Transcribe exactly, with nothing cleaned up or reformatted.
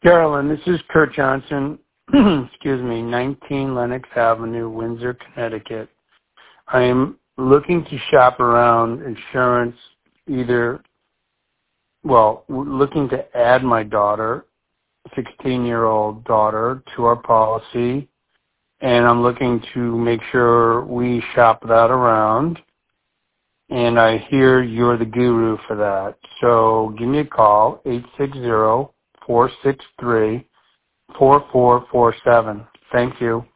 Carolyn, this is Kurt Johnson. Excuse me, nineteen Lenox Avenue, Windsor, Connecticut. I am looking to shop around insurance, either, well, looking to add my daughter, sixteen-year-old daughter, to our policy, and I'm looking to make sure we shop that around. And I hear you're the guru for that. So give me a call, eight six zero, four six three, four four four seven. Thank you.